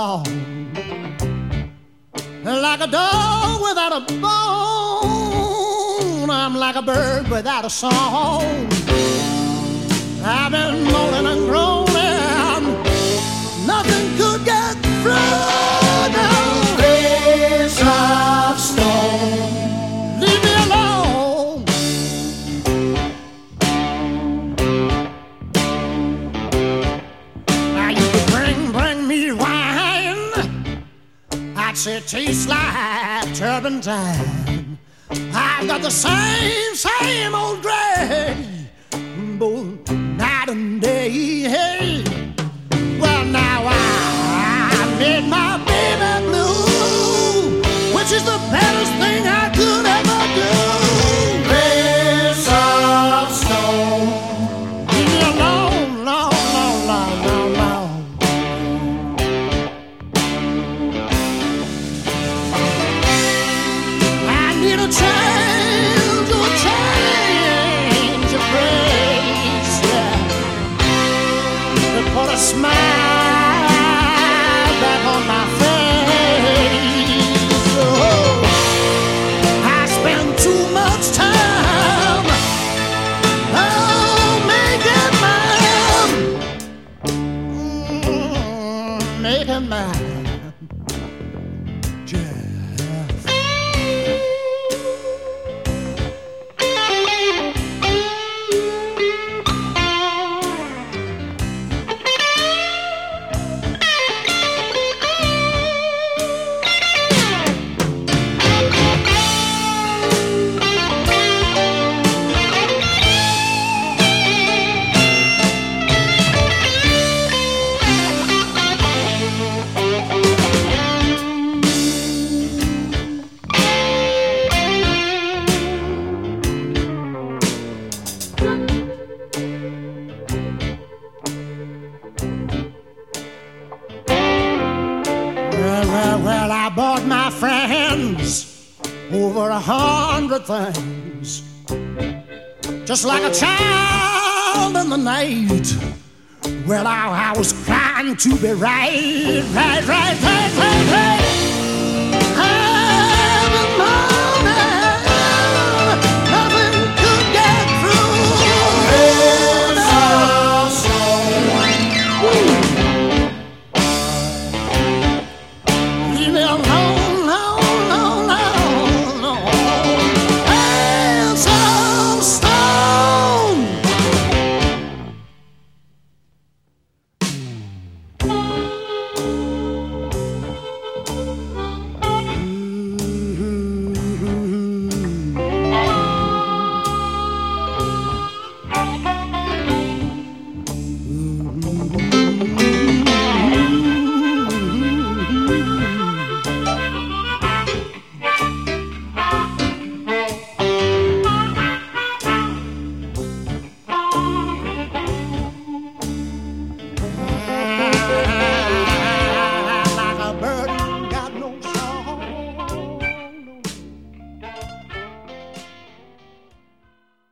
long. Like a dog without a bone, I'm like a bird without a song. I've been moaning and groaning, nothing could get through. No face of stone, leave me alone. Now you could bring me wine, I'd say it tastes like turpentine. I've got the same old gray, both night and day. Hey. Well, now I made my baby blue, which is the best thing I could ever do. Grace of stone, leave me alone, long, long, long, long, long. I need a change of grace, yeah, to put a smile back on my face. Oh, I spend too much time, oh, making mine, yeah. Well, I bought my friends over 100 things, just like a child in the night. Well, I was trying to be right.